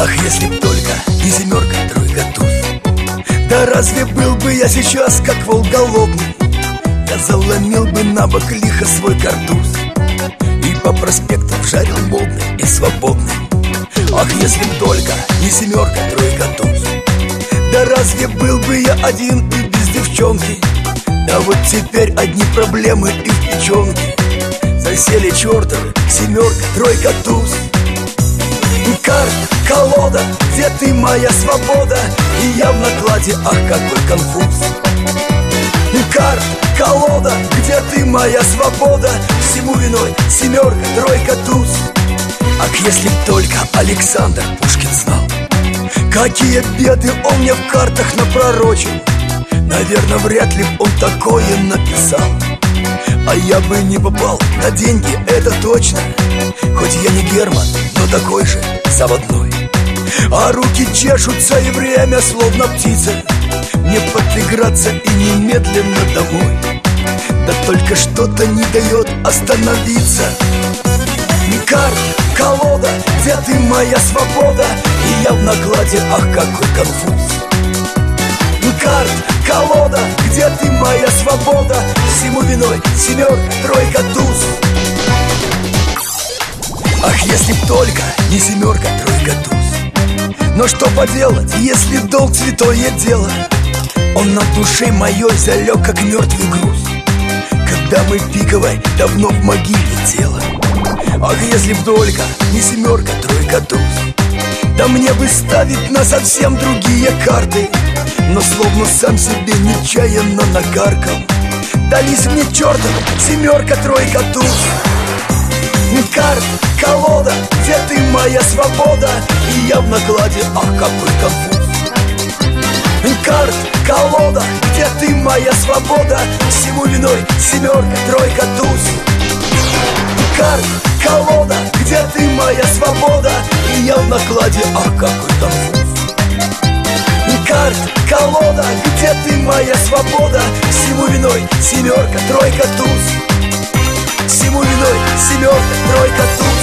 Ах, если б только не семерка, тройка, туз. Да разве был бы я сейчас как волк голодный? Я заломил бы на бок лихо свой картуз и по проспекту жарил модный и свободный. Ах, если б только не семерка, тройка, туз. Да разве был бы я один и без девчонки? Да вот теперь одни проблемы и в печенке. Засели чертовы семерка, тройка, туз. Карт, колода, где ты, моя свобода? И я в накладе, ах, какой конфуз. Карт, колода, где ты, моя свобода? Всему виной семерка, тройка, туз. Ах, если б только Александр Пушкин знал, какие беды он мне в картах напророчил. Наверное, вряд ли он такое написал. А я бы не попал на деньги, это точно. Хоть я не Герман, но такой же заводной. А руки чешутся и время словно птица. Мне подыграться и немедленно домой. Да только что-то не дает остановиться. Карт, колода, где ты, моя свобода? И я в накладе, ах, какой конфуз. Карт, колода, где ты, моя свобода? Всему виной семерка, тройка, туз. Ах, если б только не семерка, тройка, туз. Но что поделать, если долг святое дело? Он над душей моей залег, как мертвый груз, когда мы пиковой давно в могиле тело. Ах, если б только не семерка, тройка, туз. Да мне бы ставить на совсем другие карты, но словно сам себе нечаянно накаркал. Дались мне чертова семерка, тройка, туз. Карт, колода, где ты, моя свобода? И я в накладе, ах, какой конфуз. Карт, колода, где ты, моя свобода? Всему виной семерка, тройка, туз. Карт, колода, где ты, моя свобода? И я в накладе, ах, какой конфуз. Карт, колода, где ты, моя свобода? Всему виной семерка, тройка, туз. Всему виной семерка, тройка, туз.